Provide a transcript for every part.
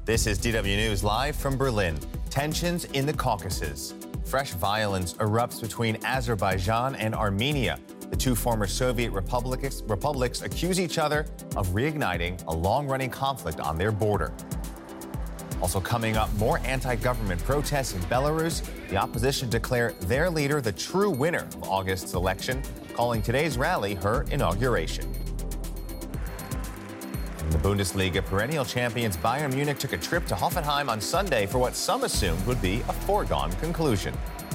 This is DW News live from Berlin. Tensions in the Caucasus. Fresh violence erupts between Azerbaijan and Armenia. The two former Soviet republics accuse each other of reigniting a long-running conflict on their border. Also coming up, more anti-government protests in Belarus. The opposition declare their leader the true winner of August's election, calling today's rally her inauguration. In the Bundesliga, perennial champions Bayern Munich took a trip to Hoffenheim on Sunday for what some assumed would be a foregone conclusion.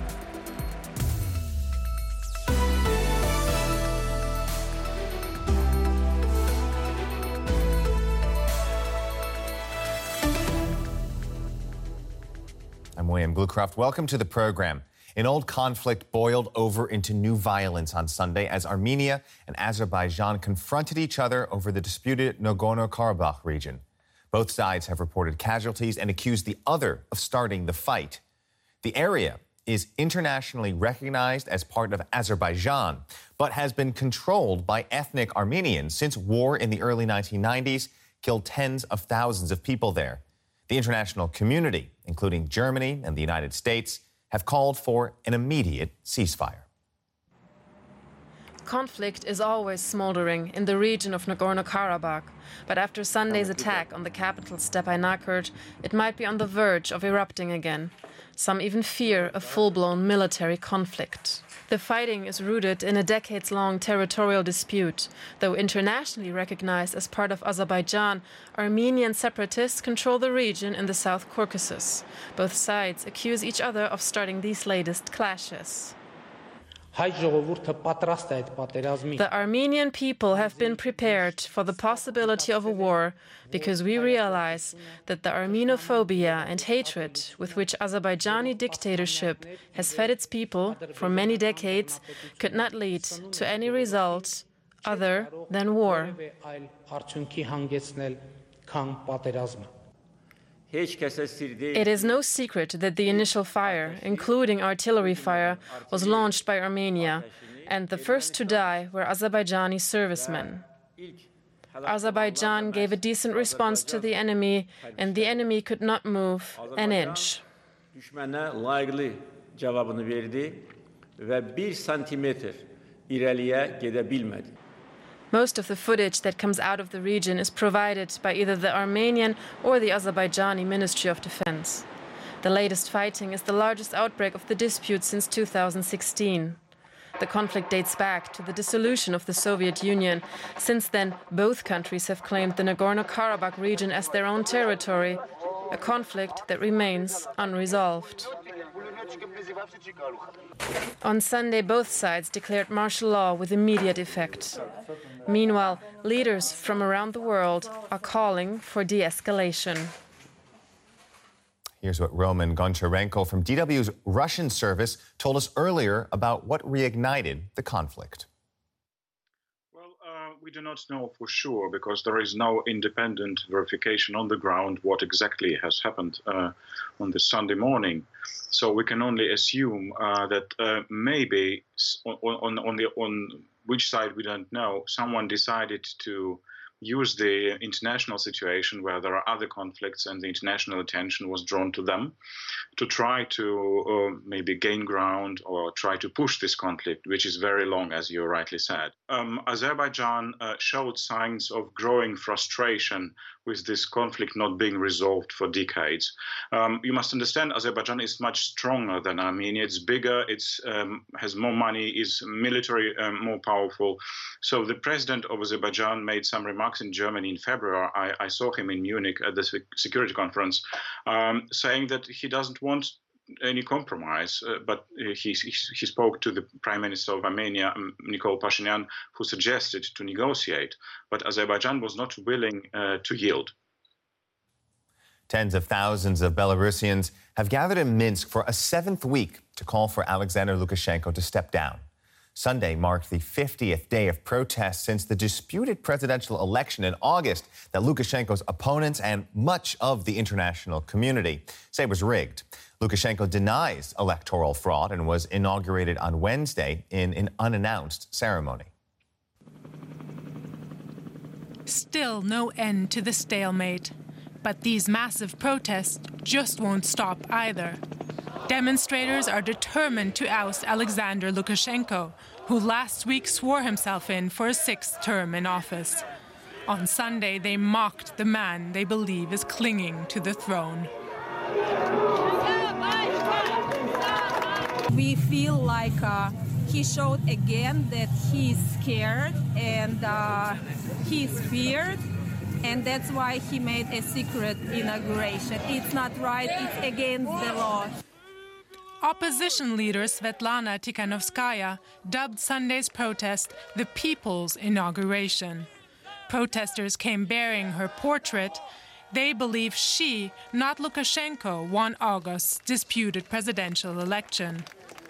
I'm William Glucroft. Welcome to the program. An old conflict boiled over into new violence on Sunday as Armenia and Azerbaijan confronted each other over the disputed Nagorno-Karabakh region. Both sides have reported casualties and accused the other of starting the fight. The area is internationally recognized as part of Azerbaijan, but has been controlled by ethnic Armenians since war in the early 1990s killed tens of thousands of people there. The international community, including Germany and the United States, have called for an immediate ceasefire. Conflict is always smoldering in the region of Nagorno-Karabakh, but after Sunday's attack on the capital Stepanakert, it might be on the verge of erupting again. Some even fear a full-blown military conflict. The fighting is rooted in a decades-long territorial dispute. Though internationally recognized as part of Azerbaijan, Armenian separatists control the region in the South Caucasus. Both sides accuse each other of starting these latest clashes. The Armenian people have been prepared for the possibility of a war because we realize that the Armenophobia and hatred with which Azerbaijani dictatorship has fed its people for many decades could not lead to any result other than war. It is no secret that the initial fire, including artillery fire, was launched by Armenia, and the first to die were Azerbaijani servicemen. Azerbaijan gave a decent response to the enemy, and the enemy could not move an inch. Most of the footage that comes out of the region is provided by either the Armenian or the Azerbaijani Ministry of Defense. The latest fighting is the largest outbreak of the dispute since 2016. The conflict dates back to the dissolution of the Soviet Union. Since then, both countries have claimed the Nagorno-Karabakh region as their own territory, a conflict that remains unresolved. On Sunday, both sides declared martial law with immediate effect. Meanwhile, leaders from around the world are calling for de-escalation. Here's what Roman Goncharenko from DW's Russian service told us earlier about what reignited the conflict. We do not know for sure because there is no independent verification on the ground what exactly has happened on this Sunday morning. So we can only assume that maybe on which side we don't know, someone decided to use the international situation where there are other conflicts and the international attention was drawn to them to try to maybe gain ground or try to push this conflict, which is very long, as you rightly said. Azerbaijan showed signs of growing frustration with this conflict not being resolved for decades. You must understand Azerbaijan is much stronger than Armenia. It's bigger, it has more money, is military more powerful. So the president of Azerbaijan made some remarks in Germany in February. I saw him in Munich at the security conference, saying that he doesn't want any compromise, but he spoke to the Prime Minister of Armenia, Nikol Pashinyan, who suggested to negotiate, but Azerbaijan was not willing to yield. Tens of thousands of Belarusians have gathered in Minsk for a seventh week to call for Alexander Lukashenko to step down. Sunday marked the 50th day of protests since the disputed presidential election in August that Lukashenko's opponents and much of the international community say was rigged. Lukashenko denies electoral fraud and was inaugurated on Wednesday in an unannounced ceremony. Still no end to the stalemate. But these massive protests just won't stop either. Demonstrators are determined to oust Alexander Lukashenko, who last week swore himself in for a sixth term in office. On Sunday, they mocked the man they believe is clinging to the throne. We feel like he showed again that he's scared and he's feared, and that's why he made a secret inauguration. It's not right, it's against the law. Opposition leader Svetlana Tikhanovskaya dubbed Sunday's protest the People's Inauguration. Protesters came bearing her portrait. They believe she, not Lukashenko, won August's disputed presidential election.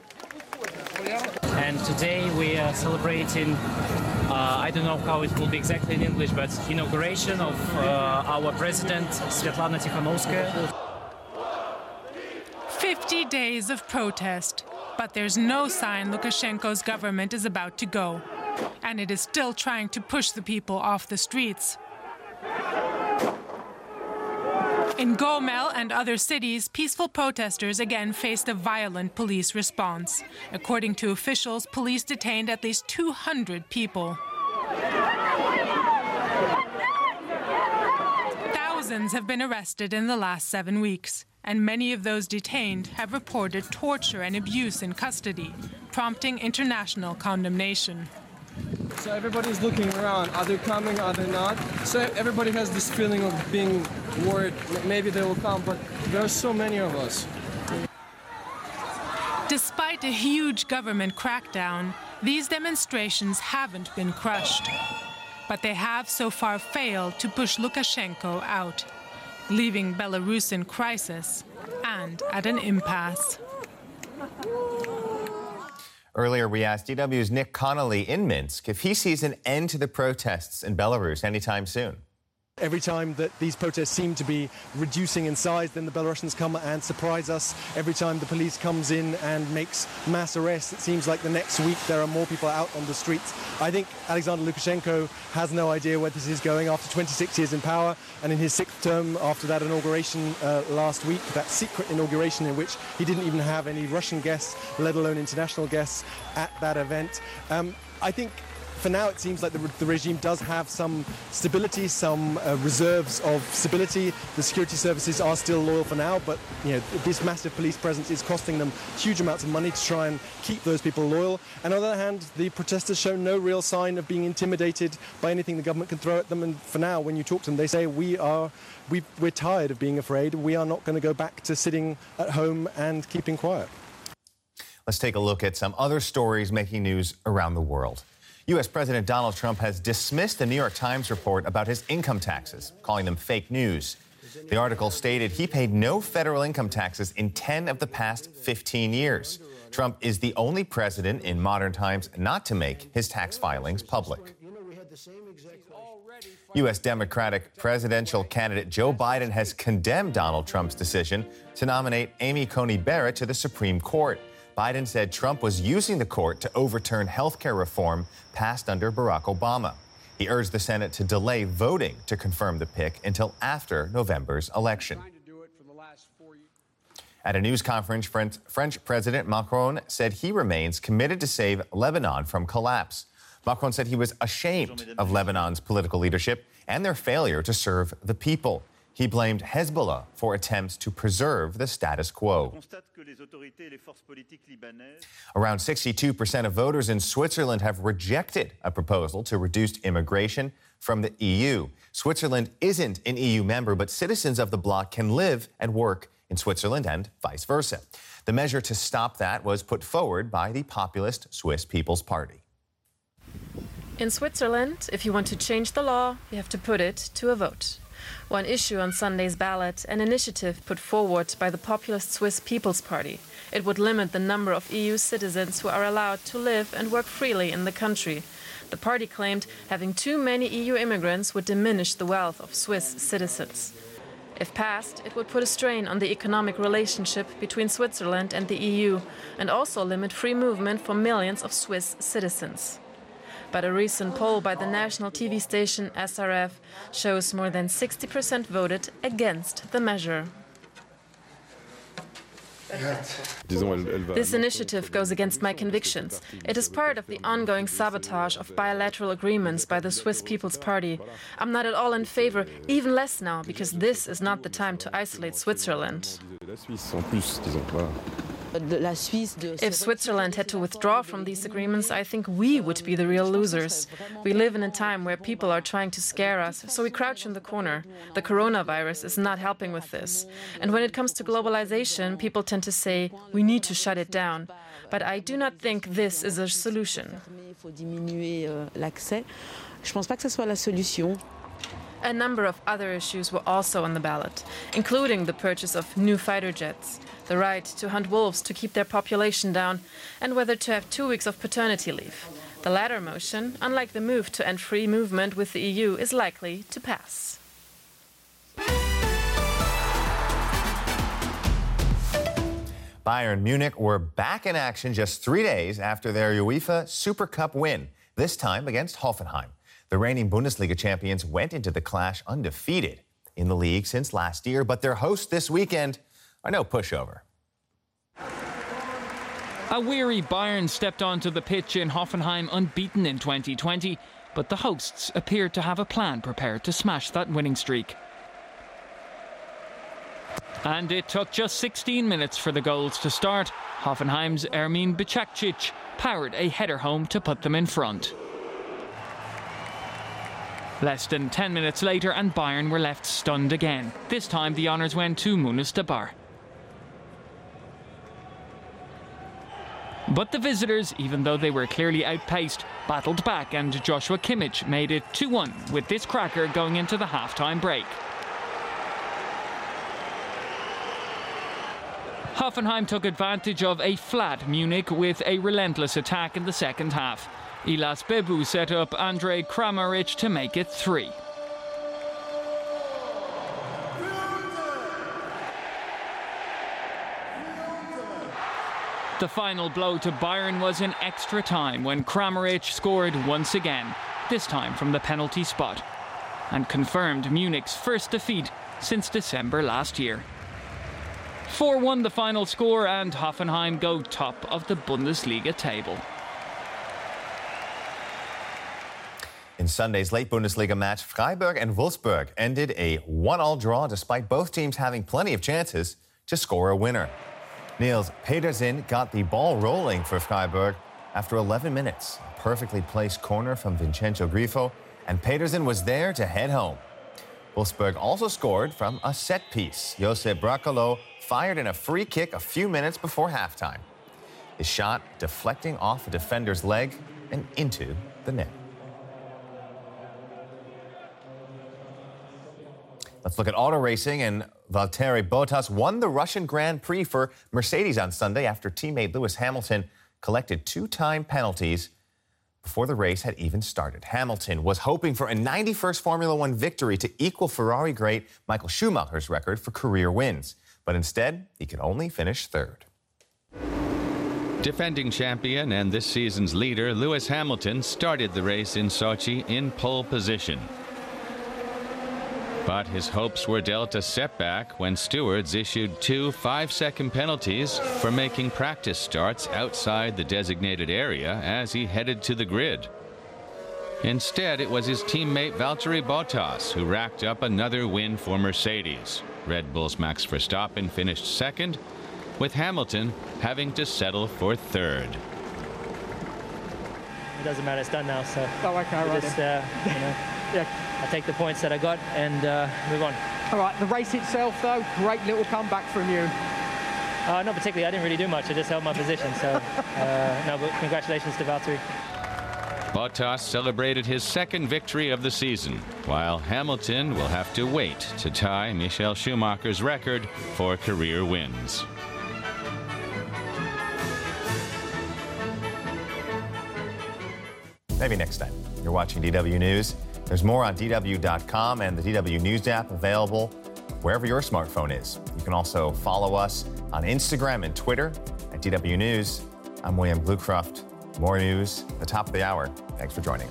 And today we are celebrating, I don't know how it will be exactly in English, but inauguration of our president, Svetlana Tikhanovskaya. 50 days of protest, but there's no sign Lukashenko's government is about to go, and it is still trying to push the people off the streets. In Gomel and other cities, peaceful protesters again faced a violent police response. According to officials, police detained at least 200 people. Thousands have been arrested in the last 7 weeks, and many of those detained have reported torture and abuse in custody, prompting international condemnation. So everybody's looking around. Are they coming? Are they not? So everybody has this feeling of being worried. Maybe they will come, but there are so many of us. Despite a huge government crackdown, these demonstrations haven't been crushed. But they have so far failed to push Lukashenko out, leaving Belarus in crisis and at an impasse. Earlier, we asked DW's Nick Connolly in Minsk if he sees an end to the protests in Belarus anytime soon. Every time that these protests seem to be reducing in size, then the Belarusians come and surprise us. Every time the police comes in and makes mass arrests, it seems like the next week there are more people out on the streets. I think Alexander Lukashenko has no idea where this is going after 26 years in power, and in his sixth term after that inauguration last week, that secret inauguration in which he didn't even have any Russian guests, let alone international guests, at that event. I think for now, it seems like the regime does have some stability, some reserves of stability. The security services are still loyal for now, but this massive police presence is costing them huge amounts of money to try and keep those people loyal. And on the other hand, the protesters show no real sign of being intimidated by anything the government can throw at them. And for now, when you talk to them, they say, we're tired of being afraid. We are not going to go back to sitting at home and keeping quiet. Let's take a look at some other stories making news around the world. U.S. President Donald Trump has dismissed the New York Times report about his income taxes, calling them fake news. The article stated he paid no federal income taxes in 10 of the past 15 years. Trump is the only president in modern times not to make his tax filings public. U.S. Democratic presidential candidate Joe Biden has condemned Donald Trump's decision to nominate Amy Coney Barrett to the Supreme Court. Biden said Trump was using the court to overturn health care reform passed under Barack Obama. He urged the Senate to delay voting to confirm the pick until after November's election. At a news conference, French President Macron said he remains committed to save Lebanon from collapse. Macron said he was ashamed of Lebanon's political leadership and their failure to serve the people. He blamed Hezbollah for attempts to preserve the status quo. Around 62% of voters in Switzerland have rejected a proposal to reduce immigration from the EU. Switzerland isn't an EU member, but citizens of the bloc can live and work in Switzerland and vice versa. The measure to stop that was put forward by the populist Swiss People's Party. In Switzerland, if you want to change the law, you have to put it to a vote. One issue on Sunday's ballot, an initiative put forward by the populist Swiss People's Party. It would limit the number of EU citizens who are allowed to live and work freely in the country. The party claimed having too many EU immigrants would diminish the wealth of Swiss citizens. If passed, it would put a strain on the economic relationship between Switzerland and the EU and also limit free movement for millions of Swiss citizens. But a recent poll by the national TV station SRF shows more than 60% voted against the measure. This initiative goes against my convictions. It is part of the ongoing sabotage of bilateral agreements by the Swiss People's Party. I'm not at all in favor, even less now, because this is not the time to isolate Switzerland. If Switzerland had to withdraw from these agreements, I think we would be the real losers. We live in a time where people are trying to scare us, so we crouch in the corner. The coronavirus is not helping with this. And when it comes to globalization, people tend to say, we need to shut it down. But I do not think this is a solution. A number of other issues were also on the ballot, including the purchase of new fighter jets, the right to hunt wolves to keep their population down, and whether to have 2 weeks of paternity leave. The latter motion, unlike the move to end free movement with the EU, is likely to pass. Bayern Munich were back in action just 3 days after their UEFA Super Cup win, this time against Hoffenheim. The reigning Bundesliga champions went into the clash undefeated in the league since last year, but their hosts this weekend are no pushover. A weary Bayern stepped onto the pitch in Hoffenheim unbeaten in 2020, but the hosts appeared to have a plan prepared to smash that winning streak. And it took just 16 minutes for the goals to start. Hoffenheim's Ermin Bicakcic powered a header home to put them in front. Less than 10 minutes later and Bayern were left stunned again. This time the honours went to Munis Dabar. But the visitors, even though they were clearly outpaced, battled back and Joshua Kimmich made it 2-1 with this cracker going into the half-time break. Hoffenheim took advantage of a flat Munich with a relentless attack in the second half. Ilas Bebu set up Andrej Kramaric to make it 3. The final blow to Bayern was in extra time when Kramaric scored once again, this time from the penalty spot, and confirmed Munich's first defeat since December last year. 4-1 the final score, and Hoffenheim go top of the Bundesliga table. In Sunday's late Bundesliga match, Freiburg and Wolfsburg ended a 1-1 draw despite both teams having plenty of chances to score a winner. Niels Pedersen got the ball rolling for Freiburg after 11 minutes. A perfectly placed corner from Vincenzo Grifo, and Pedersen was there to head home. Wolfsburg also scored from a set piece. Josep Bracalo fired in a free kick a few minutes before halftime. His shot deflecting off a defender's leg and into the net. Let's look at auto racing, and Valtteri Bottas won the Russian Grand Prix for Mercedes on Sunday after teammate Lewis Hamilton collected 2-time penalties before the race had even started. Hamilton was hoping for a 91st Formula One victory to equal Ferrari great Michael Schumacher's record for career wins, but instead he could only finish third. Defending champion and this season's leader, Lewis Hamilton started the race in Sochi in pole position. But his hopes were dealt a setback when stewards issued 2 5-second penalties for making practice starts outside the designated area as he headed to the grid. Instead, it was his teammate Valtteri Bottas who racked up another win for Mercedes. Red Bull's Max Verstappen finished second, with Hamilton having to settle for third. It doesn't matter, it's done now, so I take the points that I got and move on. All right, the race itself, though, great little comeback from you. Not particularly. I didn't really do much. I just held my position. So, no, but congratulations to Valtteri. Bottas celebrated his second victory of the season, while Hamilton will have to wait to tie Michael Schumacher's record for career wins. Maybe next time. You're watching DW News. There's more on DW.com and the DW News app available wherever your smartphone is. You can also follow us on Instagram and Twitter at DW News. I'm William Bluecroft. More news at the top of the hour. Thanks for joining us.